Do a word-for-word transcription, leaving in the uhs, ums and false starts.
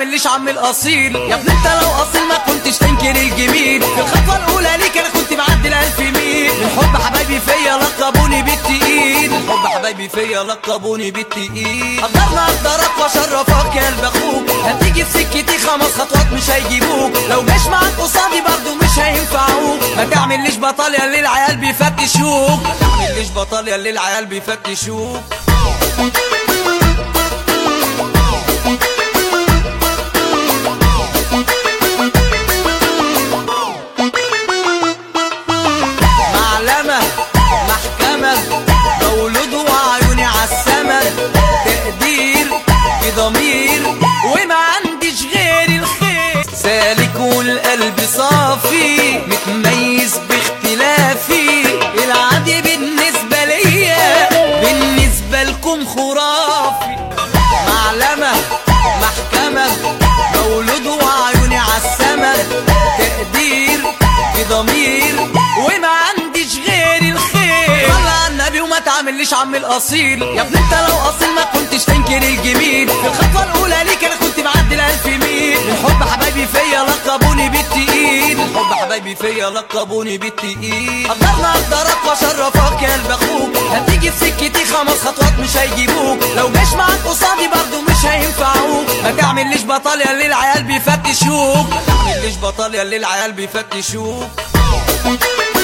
تعمليش عم الاصيل يا ابني، انت لو اصيل ما كنتش تنكر الجميل. في الخطوه الاولى ليك انا كنت معدي الالف ميل. الحب حبايبي فيا لقبوني بالتقيل، الحب حبايبي فيا لقبوني بالتقيل. قدرنا اقدرك واشرفك يا قلب اخوك، هتيجي في سكتي خمس خطوات مش هيجيبوك. لو جاش معاك قصادي برضو مش هينفعوك. ما تعمليش بطل يا اللي العيال بيفتشوك، ما تعمليش بطل يا اللي العيال بيفتشوك. معلمة محكمة مولود وعيوني عالسما، تقدير بضمير وما عنديش غير الخير. سالك والقلب صافي متميز باختلافي، العادي بالنسبة ليا بالنسبة لكم خرافي. معلمة محكمة مولود وعيوني عالسما، تقدير بضمير وما عنديش غير الخير. صلى على النبي وما تعمليش عم الاصيل يا ابني، انت لو اصيل ما كنتش تنكر الجميل. في الخطوه الاولى ليك انا كنت معدي الالف ميل. الحب حبايبي فيا لقبوني بالتقيل، الحب حبايبي فيا لقبوني بالتقيل. قدرنا اقدرك واشرفك يا قلب اخوك، هتيجي في سكتي خمس خطوات مش هيجيبوك. لو جاش معاك قصادي برضو مش هينفعوك. ما تعمليش بطل يا اللي العيال بيفتشوك، ما تعمليش بطل يا اللي العيال بيفتشوك.